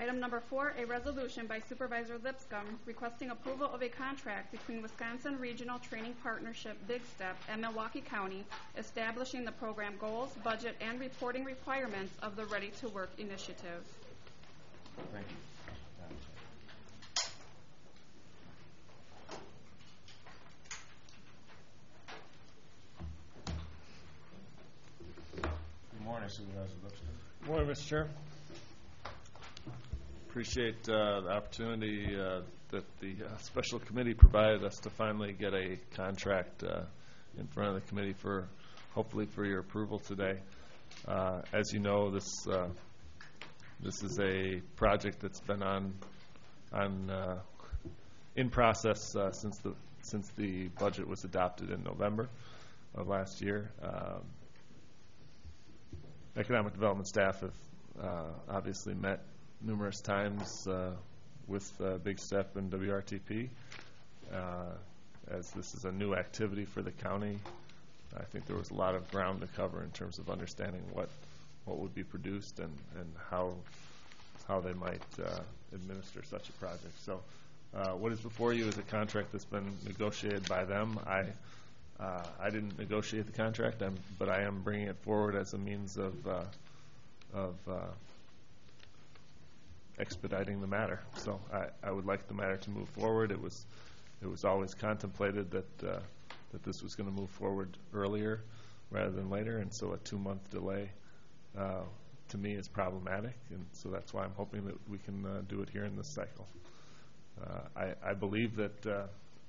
Item number 4, a resolution by Supervisor Lipscomb requesting approval of a contract between Wisconsin Regional Training Partnership Big Step and Milwaukee County establishing the program goals, budget, and reporting requirements of the Ready to Work initiative. Thank you. Good morning, Supervisor Lipscomb. Good morning, Mr. Chair. Appreciate the opportunity that the special committee provided us to finally get a contract in front of the committee for, hopefully, for your approval today. As you know, this is a project that's been in process since the budget was adopted in November of last year. Economic development staff have obviously met numerous times with Big Step and WRTP. As this is a new activity for the county, I think there was a lot of ground to cover in terms of understanding what would be produced and how they might administer such a project. So what is before you is a contract that's been negotiated by them. I didn't negotiate the contract, but I am bringing it forward as a means of expediting the matter. So I would like the matter to move forward. It was always contemplated that this was going to move forward earlier rather than later, and so a 2-month delay to me is problematic, and so that's why I'm hoping that we can do it here in this cycle. I believe that the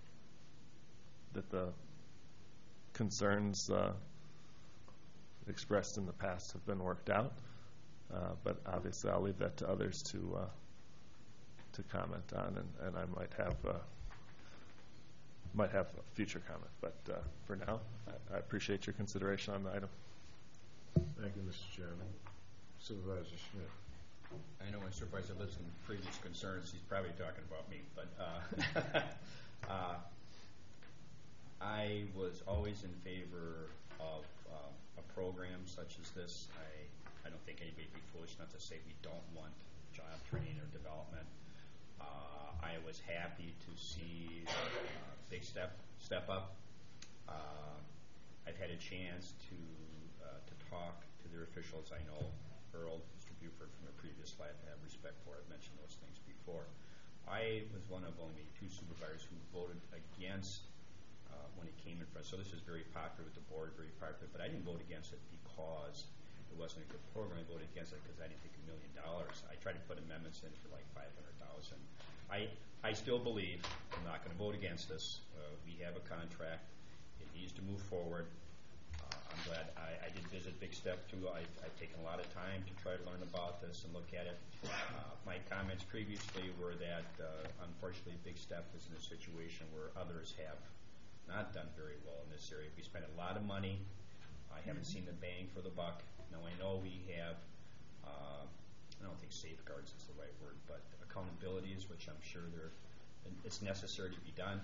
concerns expressed in the past have been worked out, but obviously I'll leave that to others to comment on, and I might have a future comment. But for now, I appreciate your consideration on the item. Thank you, Mr. Chairman. Supervisor Schmidt. I know when Supervisor Lipscomb previous concerns, he's probably talking about me, but I was always in favor of a program such as this. I don't think anybody would be foolish enough to say we don't want job training or development. I was happy to see Big Step up. I've had a chance to talk to their officials. I know Earl, Mr. Buford from a previous life, I have respect for. I've mentioned those things before. I was one of only 2 supervisors who voted against when it came in front. So this is very popular with the board, very popular, but I didn't vote against it because it wasn't a good program. I voted against it because I didn't think $1 million. I tried to put amendments in for like $500,000. I still believe I'm not going to vote against this. We have a contract. It needs to move forward. I'm glad I did visit Big Step too. I've taken a lot of time to try to learn about this and look at it. My comments previously were that unfortunately Big Step is in a situation where others have not done very well in this area. We spent a lot of money. I haven't seen the bang for the buck. Now I know we have, I don't think safeguards is the right word, but accountabilities, which I'm sure it's necessary to be done.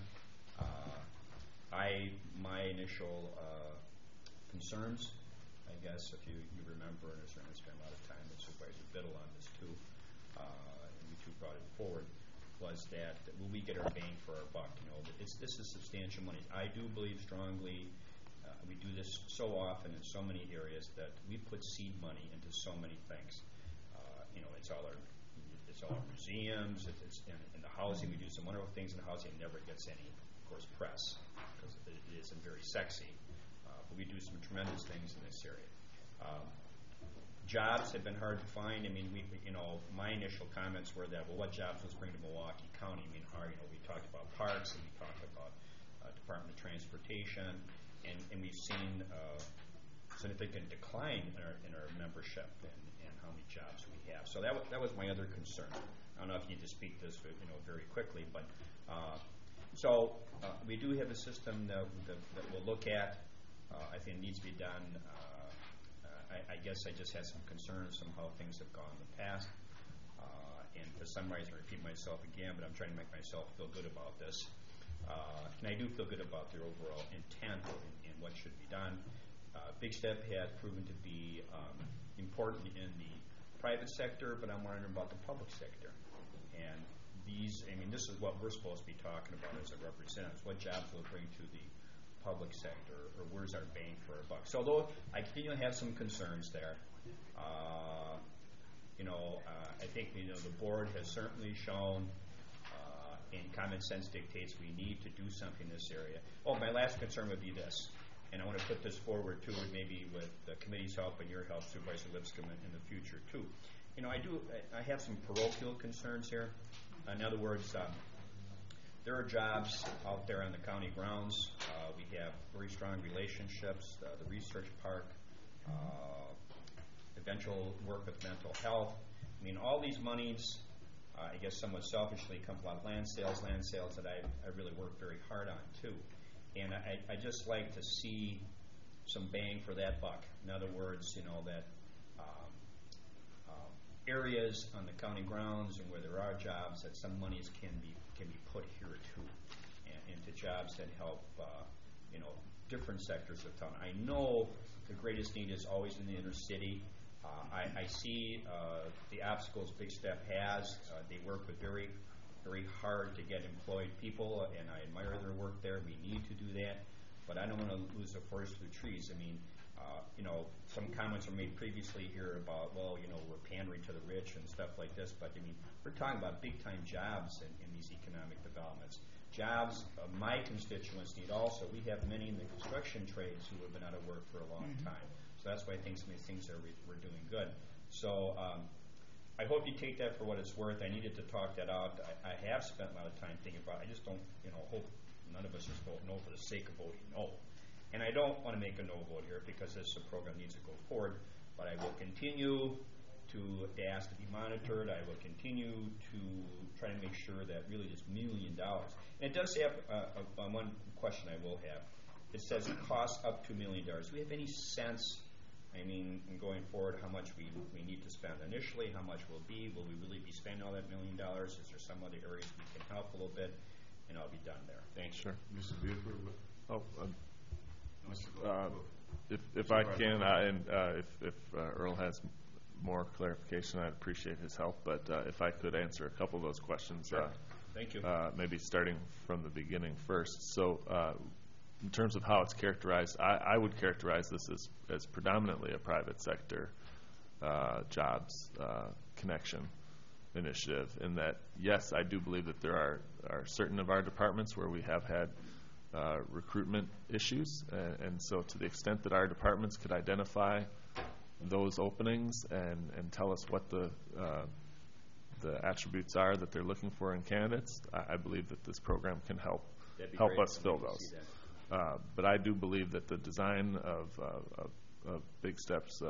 My initial concerns, I guess, if you remember, and I certainly spent a lot of time with Supervisor Biddle on this too, and we too brought it forward, was that will we get our bang for our buck? You know, this is substantial money. I do believe strongly. We do this so often in so many areas that we put seed money into so many things. It's all our museums. It's in the housing. We do some wonderful things in the housing. It never gets any, of course, press because it isn't very sexy. But we do some tremendous things in this area. Jobs have been hard to find. I mean, my initial comments were that, well, what jobs let's bring to Milwaukee County? I mean, we talked about parks and we talked about Department of Transportation, and we've seen significant decline in our membership and how many jobs we have. So that was my other concern. I don't know if you need to speak this very quickly, but so we do have a system that we'll look at. I think it needs to be done. I guess I just had some concerns on how things have gone in the past. And to summarize and repeat myself again, but I'm trying to make myself feel good about this. And I do feel good about their overall intent in what should be done. Big Step has proven to be important in the private sector, but I'm wondering about the public sector. And these, I mean, this is what we're supposed to be talking about as our representatives. What jobs will it bring to the public sector, or where's our bang for our buck? So although I continue to have some concerns there, I think the board has certainly shown, and common sense dictates we need to do something in this area. Oh, my last concern would be this, and I want to put this forward too, and maybe with the committee's help and your help, Supervisor Lipscomb, in the future too. I have some parochial concerns here. In other words, there are jobs out there on the county grounds. We have very strong relationships, the research park, eventual work with mental health. I mean, all these monies, I guess somewhat selfishly, come from a lot of land sales that I really work very hard on too. And I just like to see some bang for that buck. In other words, that areas on the county grounds and where there are jobs, that some monies can be put here too, and into jobs that help different sectors of town. I know the greatest need is always in the inner city. I see the obstacles Big Step has. They work with very, very hard to get employed people, and I admire their work there. We need to do that, but I don't want to lose the forest for the trees. I mean, some comments were made previously here about, we're pandering to the rich and stuff like this, but I mean, we're talking about big-time jobs in these economic developments. Jobs my constituents need also. We have many in the construction trades who have been out of work for a long time. So that's why I think some of these things we're doing good. So I hope you take that for what it's worth. I needed to talk that out. I have spent a lot of time thinking about it. I just don't, hope none of us just vote no for the sake of voting no. And I don't want to make a no vote here because this program needs to go forward. But I will continue to ask to be monitored. I will continue to try to make sure that really this $1 million. And it does have one question I will have. It says it costs up to $1 million. Do we have any sense, going forward, how much we need to spend initially, how much will be? Will we really be spending all that $1 million? Is there some other areas we can help a little bit? And I'll be done there. Thanks. Sure. Mr. Buford? If I can, and if Earl has more clarification, I'd appreciate his help. But if I could answer a couple of those questions. Sure. Thank you. Maybe starting from the beginning first. So in terms of how it's characterized, I would characterize this as predominantly a private sector jobs connection initiative, in that, yes, I do believe that there are certain of our departments where we have had recruitment issues, and so to the extent that our departments could identify those openings and tell us what the attributes are that they're looking for in candidates, I believe that this program can help us fill those. But I do believe that the design of Big Step's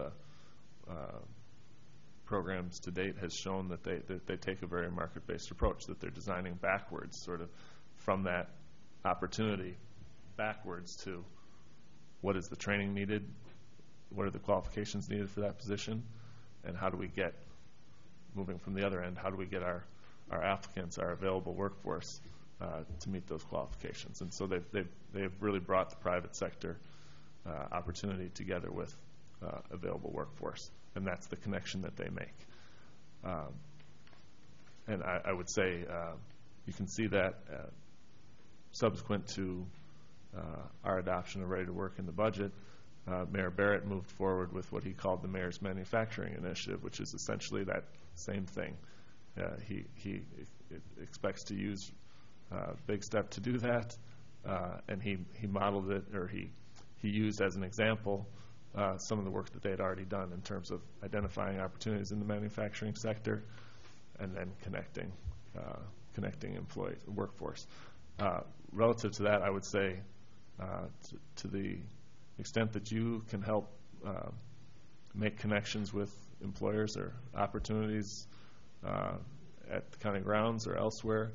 programs to date has shown that they take a very market-based approach, that they're designing backwards, sort of from that opportunity backwards to what is the training needed, what are the qualifications needed for that position, and how do we get, moving from the other end, how do we get our applicants, our available workforce to meet those qualifications. And so they've really brought the private sector opportunity together with available workforce, and that's the connection that they make. And I would say you can see that subsequent to our adoption of Ready to Work in the budget, Mayor Barrett moved forward with what he called the Mayor's Manufacturing Initiative, which is essentially that same thing. He expects to use Big Step to do that, and he modeled it, or he used as an example some of the work that they had already done in terms of identifying opportunities in the manufacturing sector and then connecting employees, workforce. Relative to that, I would say to the extent that you can help make connections with employers or opportunities at the county grounds or elsewhere,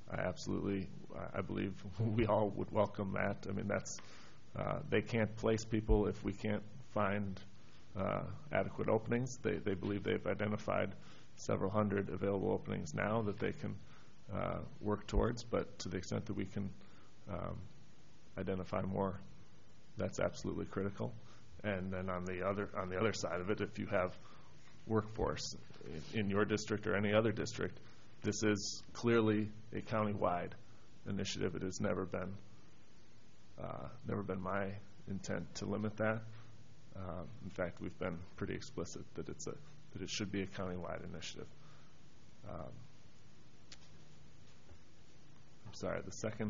I believe we all would welcome that. I mean, they can't place people if we can't find adequate openings. They believe they've identified several hundred available openings now that they can work towards, but to the extent that we can identify more, that's absolutely critical. And then on the other side of it, if you have workforce in your district or any other district. This is clearly a county-wide initiative. It has never been my intent to limit that. In fact, we've been pretty explicit that it should be a county-wide initiative. I'm sorry, the second,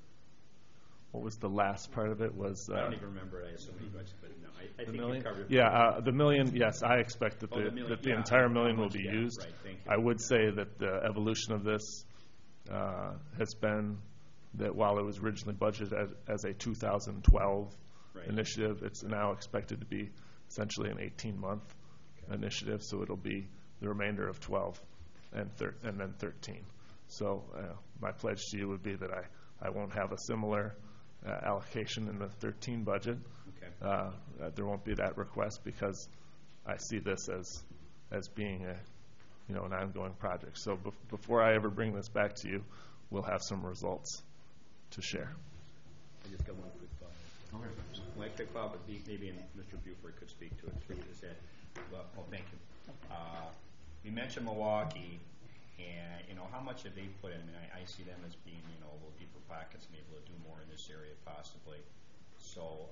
what was the last part of it was? I don't even remember. I have so many bucks, but no, I think million? you covered it. Yeah, the million, yes, I expect that Oh, the million, that the yeah, entire how million will much, be yeah, used. right, thank you. I would say that the evolution of this has been that while it was originally budgeted as a 2012 Right. initiative, it's now expected to be essentially an 18-month initiative, so it'll be the remainder of 12 and then 13. So my pledge to you would be that I won't have a similar allocation in the 13 budget. Okay. There won't be that request because I see this as being an ongoing project. So before I ever bring this back to you, we'll have some results to share. I just got one quick thought. My quick thought would be, maybe Mr. Buford could speak to it too, is that, thank you. You mentioned Milwaukee, and, how much have they put in? I mean, I see them as being, a little deeper pockets and able to do more in this area possibly. So,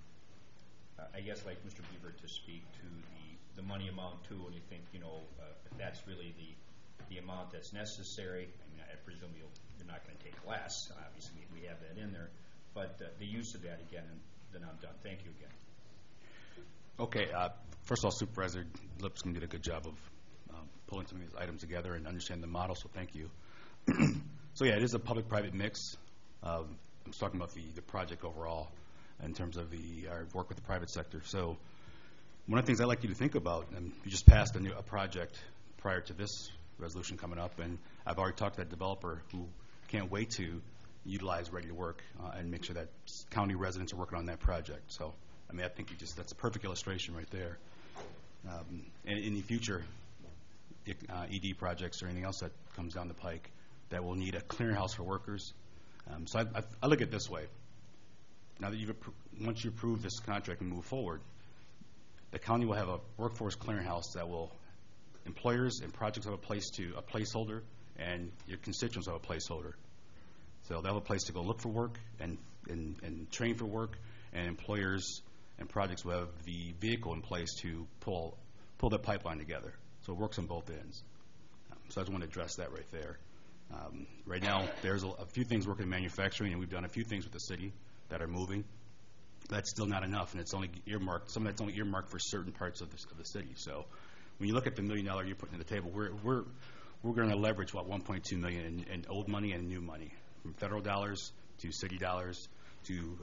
I guess like Mr. Buford to speak to the money amount too, and you think, if that's really the amount that's necessary. I mean, I presume you're not going to take less. Obviously, we have that in there. But the use of that again, and then I'm done. Thank you again. Okay. First of all, Supervisor Lipscomb did a good job of pulling some of these items together and understanding the model, so thank you. So, yeah, it is a public-private mix. I'm talking about the project overall in terms of our work with the private sector. So one of the things I'd like you to think about, and you just passed a project prior to this resolution coming up, and I've already talked to that developer who can't wait to utilize Ready to Work and make sure that county residents are working on that project. So, I mean, I think that's a perfect illustration right there. And in the future, ED projects or anything else that comes down the pike that will need a clearinghouse for workers. So I look at it this way. Now that once you approve this contract and move forward, the county will have a workforce clearinghouse that will employers and projects have a placeholder, and your constituents have a placeholder. So they'll have a place to go look for work and train for work, and employers and projects will have the vehicle in place to pull that pipeline together. So it works on both ends. So I just want to address that right there. Right now, there's a few things working in manufacturing, and we've done a few things with the city that are moving. That's still not enough, and it's only earmarked. Some of that's only earmarked for certain parts of the city. So when you look at the $1 million you're putting on the table, we're going to leverage about $1.2 million in old money and new money, from federal dollars to city dollars to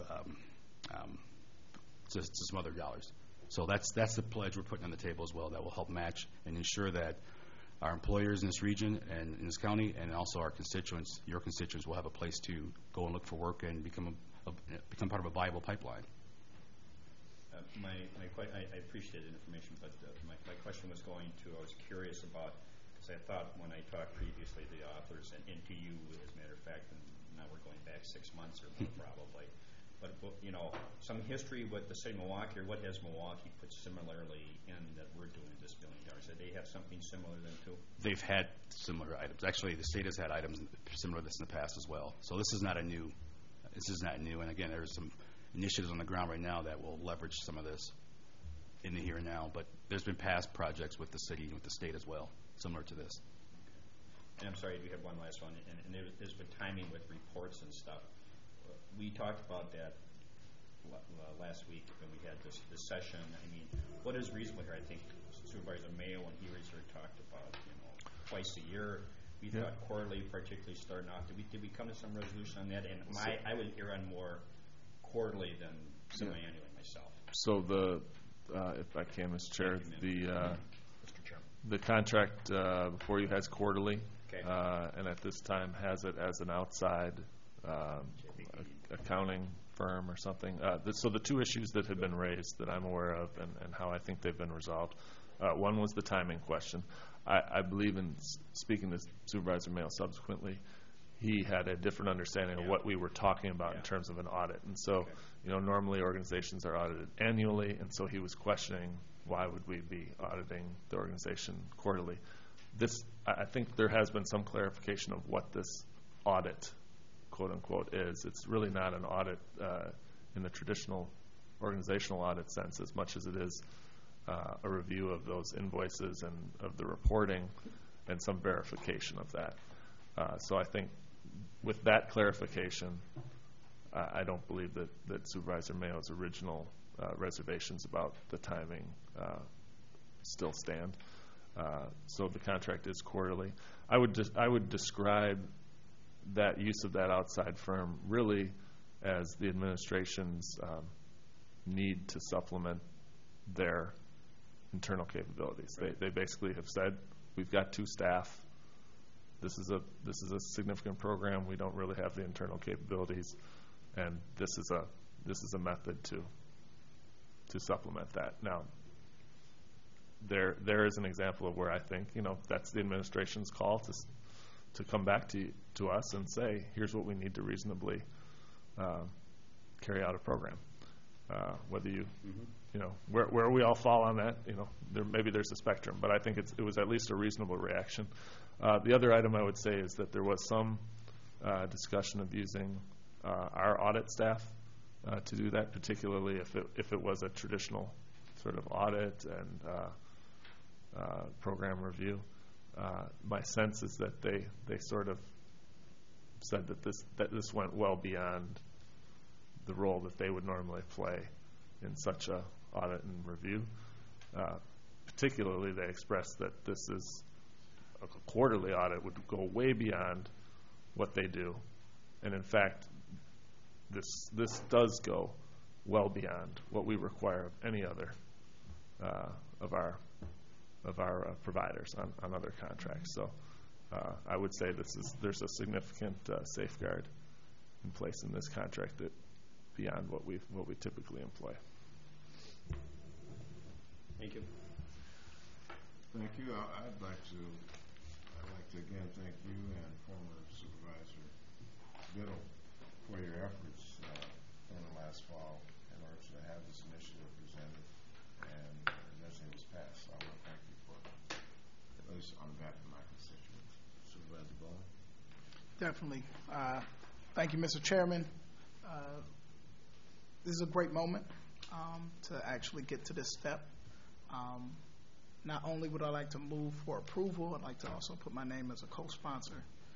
some other dollars. So that's the pledge we're putting on the table as well. That will help match and ensure that our employers in this region and in this county, and also our constituents, your constituents, will have a place to go and look for work and become part of a viable pipeline. I appreciate the information, but my question was I was curious about, because I thought when I talked previously to the authors and to you, as a matter of fact, and now we're going back 6 months or more probably, but some history with the city of Milwaukee, or what has Milwaukee put similarly in that we're doing this $1 million? Did they have something similar then too? They've had similar items. Actually, the state has had items similar to this in the past as well. So this is not new. And again, there's some initiatives on the ground right now that will leverage some of this in the here and now. But there's been past projects with the city and with the state as well, similar to this. And I'm sorry, we have one last one. And there's been timing with reports and stuff. We talked about that last week when we had this session. I mean, what is reasonable here? I think Supervisor Mayo, when he was here, talked about twice a year. We thought quarterly, particularly starting off. Did we come to some resolution on that? And I would err on more quarterly than semi-annually myself. So if I can, Mr. Chair, the contract before you has quarterly, Okay. And at this time has it as an outside accounting firm or something. So the two issues that have been raised that I'm aware of and how I think they've been resolved, one was the timing question. I believe in speaking to Supervisor Mayo subsequently, he had a different understanding of what we were talking about in terms of an audit. And so, normally organizations are audited annually, and so he was questioning, why would we be auditing the organization quarterly? I think there has been some clarification of what this audit, quote unquote, is. It's really not an audit in the traditional organizational audit sense as much as it is a review of those invoices and of the reporting and some verification of that. So I think with that clarification, I don't believe that Supervisor Mayo's original reservations about the timing still stand. So the contract is quarterly. I would describe that use of that outside firm really as the administration's need to supplement their internal capabilities. Right. They basically have said, we've got 2 staff. This is a significant program. We don't really have the internal capabilities, and this is a method to supplement that. Now, there is an example of where I think that's the administration's call to come back to us and say, here's what we need to reasonably carry out a program. Whether where we all fall on that, maybe there's a spectrum, but I think it was at least a reasonable reaction. The other item I would say is that there was some discussion of using our audit staff to do that, particularly if it was a traditional sort of audit and program review. My sense is that they sort of said that this went well beyond the role that they would normally play in such a audit and review. Particularly, they expressed that this is a quarterly audit would go way beyond what they do, and in fact, this does go well beyond what we require of any other of our providers on other contracts. So I would say there's a significant safeguard in place in this contract that beyond what we typically employ. Thank you. Thank you. I'd like to again thank you and former Supervisor Biddle for your efforts from the last fall in order to have this initiative presented and eventually it was passed. So I want to thank you for it, at least on behalf of my constituents. Supervisor Bowman. Definitely. Thank you, Mr. Chairman. This is a great moment to actually get to this step. Not only would I like to move for approval, I'd like to also put my name as a co-sponsor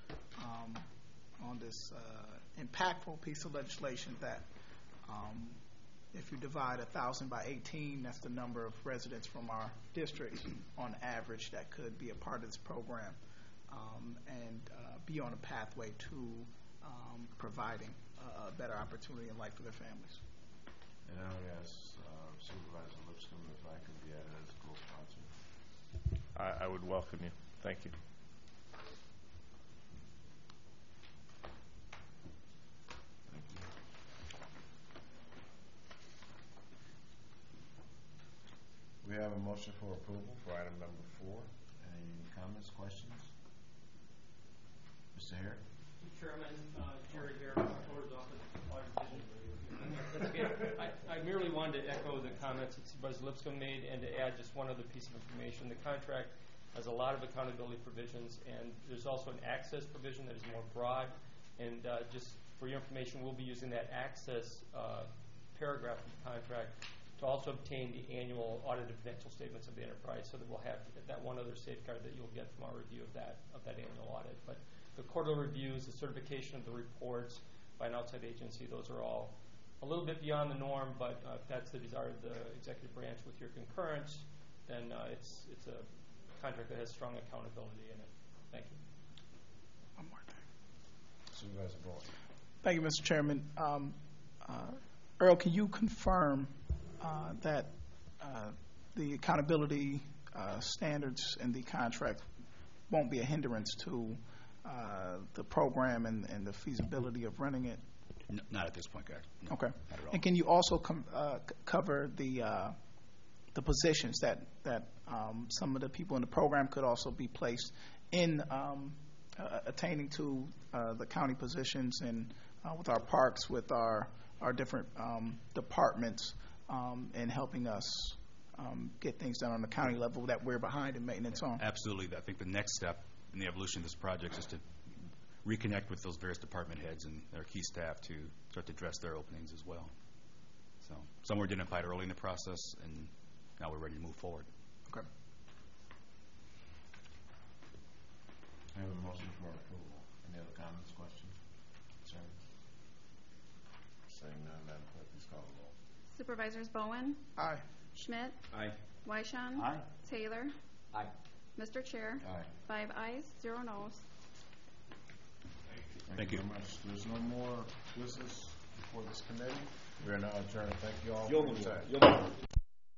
on this impactful piece of legislation that if you divide 1,000 by 18, that's the number of residents from our districts on average that could be a part of this program and be on a pathway to providing a better opportunity in life for their families. And I would ask Supervisor Lipscomb if I could be added as a co-sponsor. I would welcome you. Thank you. Thank you. We have a motion for approval for item number 4. Any comments, questions? Mr. Hare? Mr. Chairman, Jerry Hare, Controller's Office, Audit Division. I merely wanted to echo the comments that Supervisor Lipscomb made and to add just one other piece of information. The contract has a lot of accountability provisions, and there's also an access provision that is more broad. And just for your information, we'll be using that access paragraph of the contract to also obtain the annual audited financial statements of the enterprise, so that we'll have that one other safeguard that you'll get from our review of that annual audit. But the quarterly reviews, the certification of the reports by an outside agency, those are all a little bit beyond the norm, but if that's the desire of the executive branch with your concurrence, then it's a contract that has strong accountability in it. Thank you. One more thing. Supervisor Boyd. Thank you, Mr. Chairman. Earl, can you confirm that the accountability standards in the contract won't be a hindrance to the program and the feasibility of running it? No, not at this point, guys. No, okay. Not at all. And can you also cover the positions that some of the people in the program could also be placed in attaining to the county positions and with our parks, with our different departments in helping us get things done on the county level that we're behind in maintenance on. Absolutely. I think the next step in the evolution of this project is to reconnect with those various department heads and their key staff to start to address their openings as well. So some were identified early in the process, and now we're ready to move forward. Okay. I have a motion for approval. Any other comments, questions, concerns? Saying none, Madam Clerk, please call the roll. Supervisors Bowen, Aye. Schmidt, Aye. Wyshan. Aye. Taylor. Aye. Mr. Chair. Aye. 5 ayes, 0 noes. Thank Thank you you. very much. There's no more business for this committee. We are now adjourned. Thank you all for You'll your move. time. You'll move.